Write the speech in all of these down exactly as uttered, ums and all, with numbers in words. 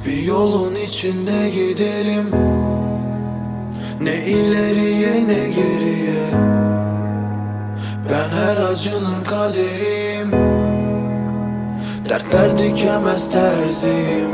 Bir yolun içinde giderim, ne ileriye ne geriye. Ben her acının kaderiyim, dertler dikemez terziyim.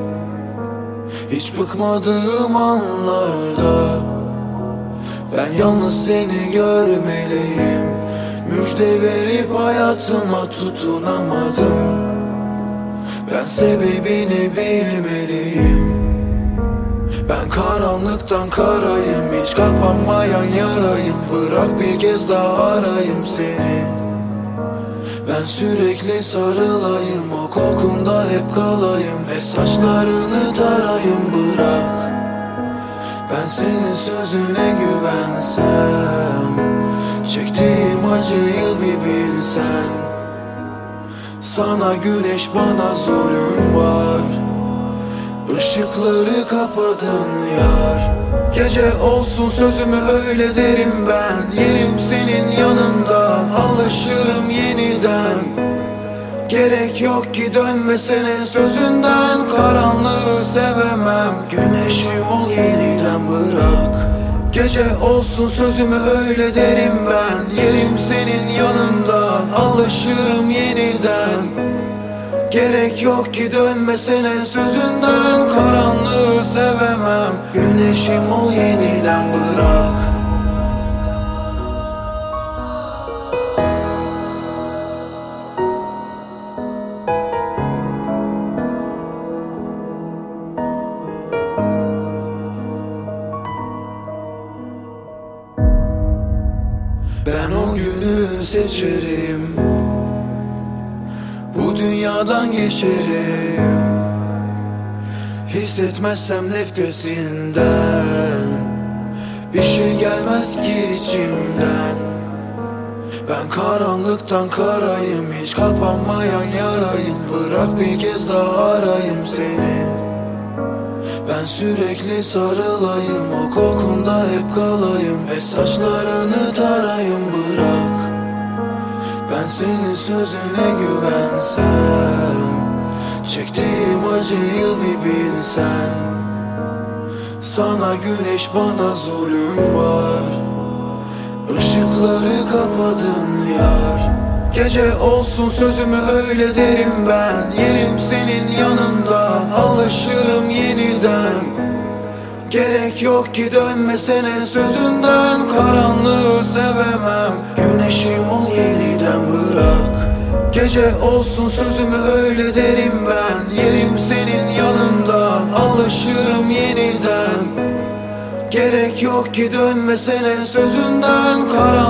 Hiç bıkmadığım anlarda ben yalnız seni görmeliyim. Müjde verip hayatına tutunamadım, ben sebebini bilmeliyim. Ben karanlıktan karayım, hiç kapanmayan yarayım. Bırak bir kez daha arayayım seni. Ben sürekli sarılayım, o kokunda hep kalayım. Ve saçlarını tarayım, bırak. Ben senin sözüne güvensem, çektiğim acıyı bir bilsen. Sana güneş, bana zulüm var. Işıkları kapadın yar. Gece olsun sözümü öyle derim ben. Yerim senin yanında, alışırım yeniden. Gerek yok ki dönmesene sözünden. Karanlığı sevemem, güneşim ol yeniden, bırak. Gece olsun sözümü öyle derim ben. Yerim senin yanında, alışırım yeniden. Gerek yok ki dönmesene sözünden. Karanlığı sevemem, güneşim ol yeniden, bırak. Ben o günü seçerim, bu dünyadan geçerim. Hissetmezsem nefesinden bir şey gelmez ki içimden. Ben karanlıktan karayım, hiç kapanmayan yarayım. Bırak bir kez daha arayayım seni. Ben sürekli sarılayım, o kokunda hep kalayım. Ve saçlarını tarayım, bırak. Ben senin sözüne güvensem, çektiğim acıyı bir bilsen. Sana güneş, bana zulüm var. Işıkları kapadın yar. Gece olsun sözümü öyle derim ben. Yerim senin yanında, alışırım yeniden. Gerek yok ki dönmesene sözünden. Karanlığı sevemem, güneşim ol yeniden, bırak. Gece olsun sözümü öyle derim ben. Yerim senin yanında, alışırım yeniden. Gerek yok ki dönmesene sözünden. Karanlığı